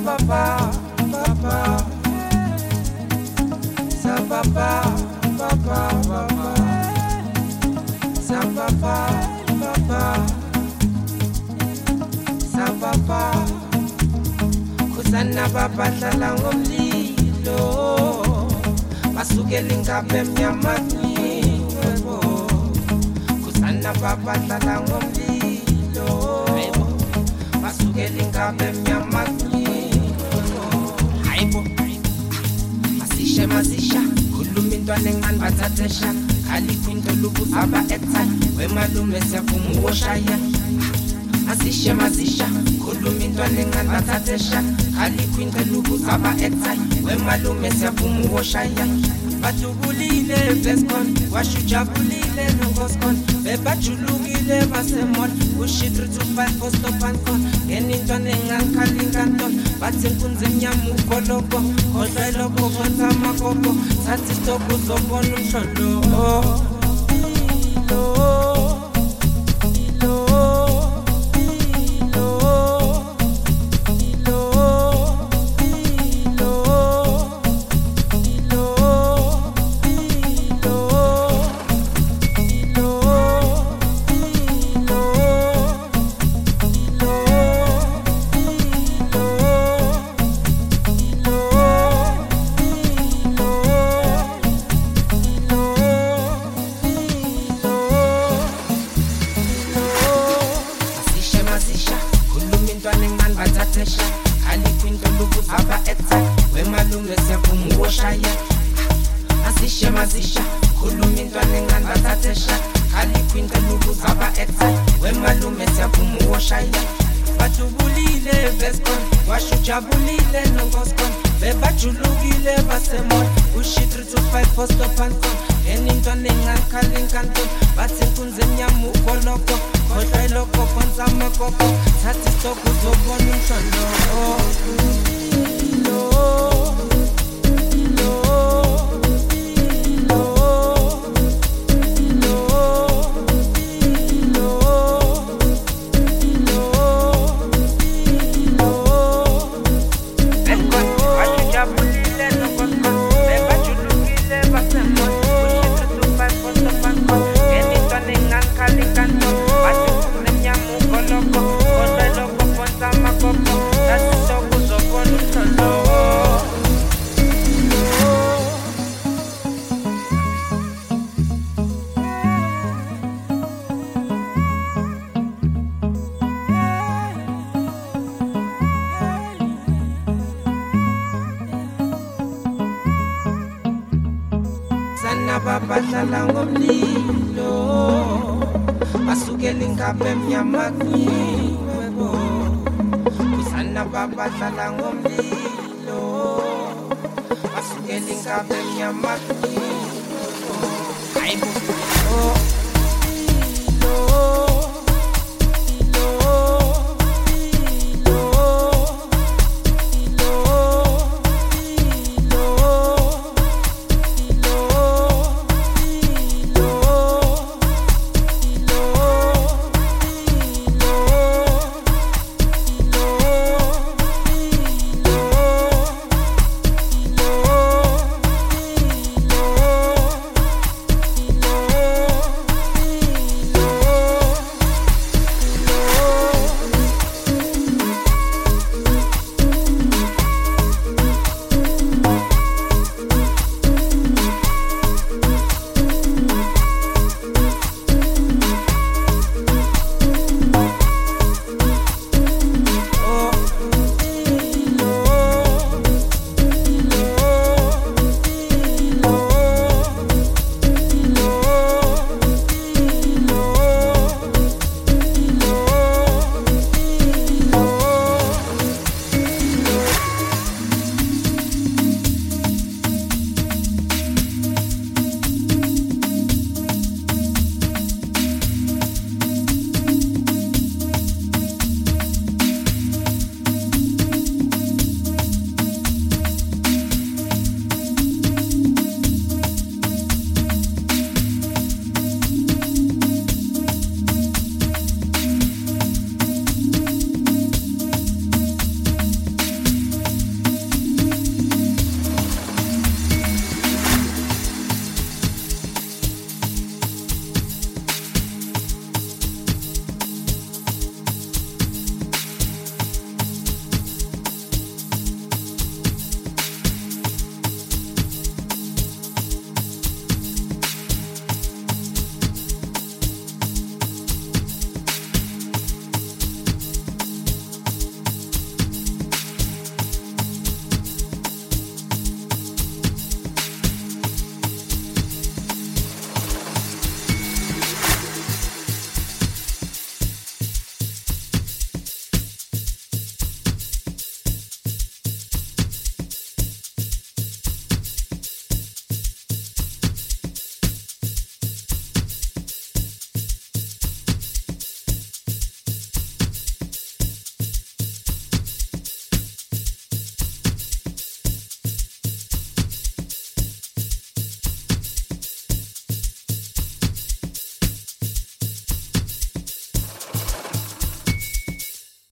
papa, papa, sa papa, papa, papa, sa papa, papa, sa papa. Kusana papa hlala ngomlilo, basukela inkabe emnyamani webo. Kusana papa hlala ngomlilo, basukela inkabe emnyamani webo. Hayibo, masisha, khuluma intwana encane bathathesha. Khali kwinto lubuza aba-airtime, wemalume siyavuma uwoshaya. Masisha, khuluma intwana encane bathathesha. Khali kwinto lubuza aba-airtime, wemalume siyavuma uwoshaya. Batubulile Vescon, washujabulile nonkoscon. Bebajulukile basemol, ushi 325 for stop and con. Ngenintwana encane khali inkanton, bathi inkunzi emnyama ukoloko. Kodwa ilokho kwenza amakoko, thatha isitobhu uzobona umsholo. Khali kwinto lubuza aba-airtime, wemalume siyavuma uwoshaya. Masisha, khuluma intwana encane bathathesha. Khali kwinto lubuza aba-airtime, wemalume siyavuma uwoshaya. Batubulile Vescon, washujabulile nonkoscon. Bebajulukile basemol, ushi 325 for stop and con. Ngenintwana encane khali inkanton, bathi inkunzi emnyama ukoloko. Kodwa ilokho kwenza amakoko, thatha isitobhu uzobona umsholo. Sana papa hlala ngomlilo, basukela inkabe emnyamani webo. Kusana papa hlala ngomlilo, basukela inkabe emnyamani webo. Hayibo.